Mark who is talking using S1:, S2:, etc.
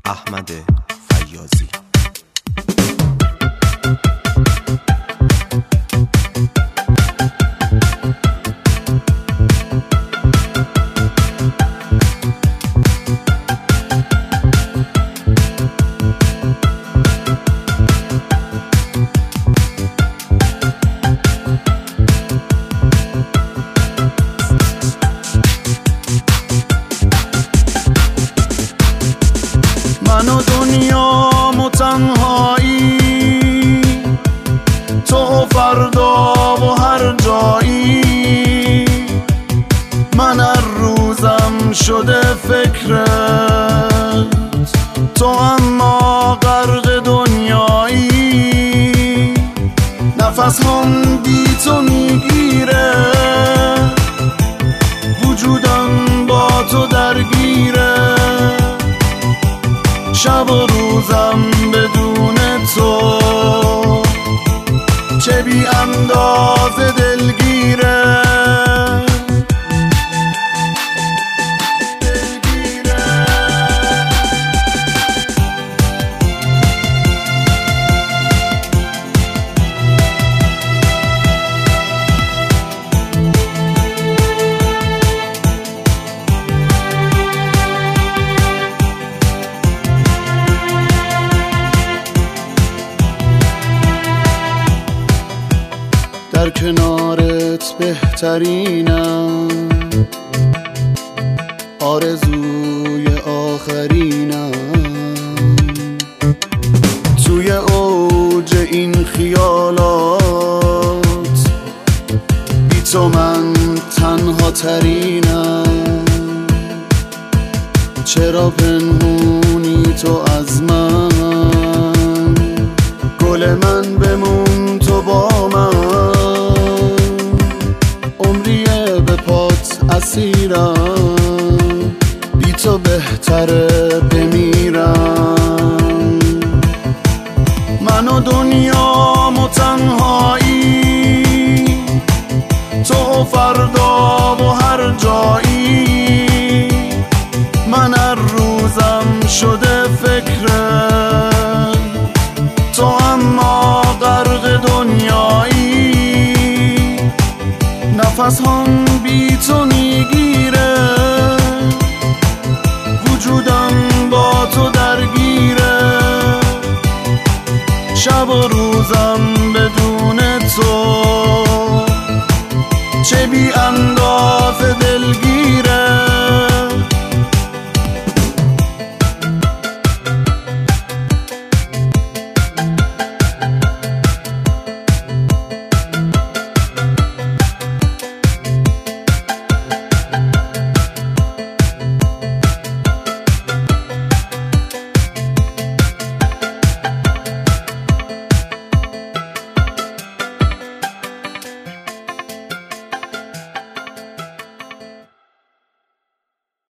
S1: احمد فیاضی.
S2: من و دنیام و تنهایی، تو و فردا و هر جایی. من هر روزم شده فکرت، تو اما غرق دنیایی. نفس هم بی تو میگیره، وجودم با تو درگیره. شب و روزم بدون تو چه بی اندازه دلگیره. در کنارت بهترینم، آرزوی آخرینم. توی اوج این خیالات، بی تو من تنها ترینم. چرا پنهونی تو از من، گل من بمون تو با من. عمریه به پات اسیرم، بی تو بهتره بمیرم. من و دنیام و تنهایی، تو و فردا و هر جایی. من هر روزم شده فکرت، تو اما غرق دنیایی. نفس هم بی تو میگیره، وجودم با تو درگیره. شب و روزم بدون تو چه بی اندازه دلگیره.